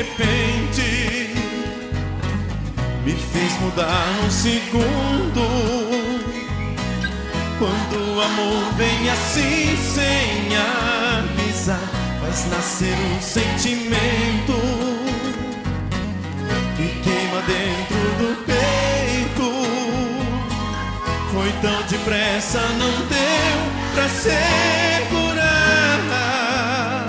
repente me fez mudar um segundo. Quando o amor vem assim sem avisar, faz nascer um sentimento que queima dentro do peito. Foi tão depressa, não deu pra segurar.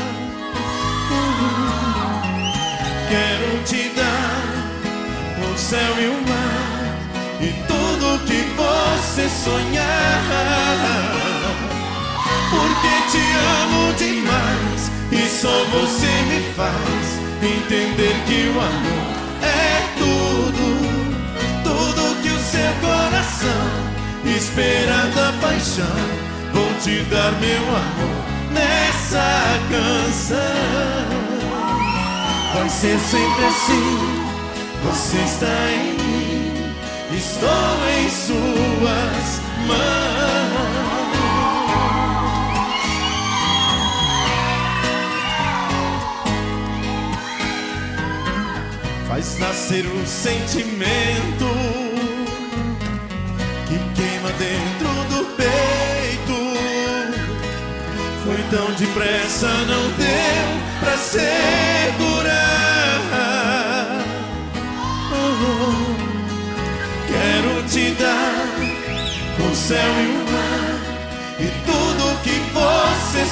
Quero te dar o céu e o mar e tudo que você sonhar, porque te amo demais e só você me faz entender que o amor é tudo, tudo que o seu coração espera da paixão. Vou te dar meu amor nessa canção. Vai ser sempre assim, você está em mim, estou em suas mãos. Faz nascer um sentimento que queima dentro do peito. Foi tão depressa, não deu pra segurar. Quero te dar o céu e o mar e tudo que você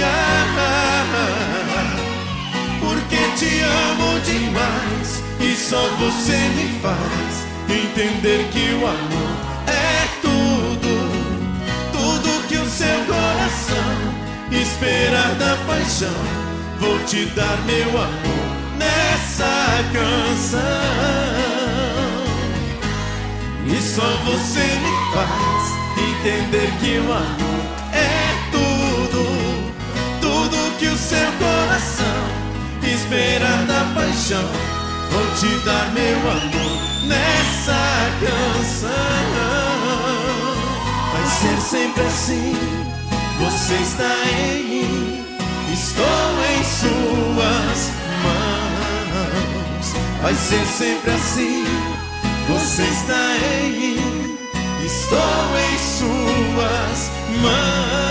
sonhar, porque te amo demais e só você me faz entender que o amor é tudo, tudo que o seu coração espera da paixão. Vou te dar meu amor nessa canção. E só você me faz entender que o amor é tudo, tudo que o seu coração espera da paixão. Vou te dar meu amor nessa canção. Vai ser sempre assim, você está em mim, estou em suas mãos. Vai ser sempre assim, você está em mim, estou em suas mãos.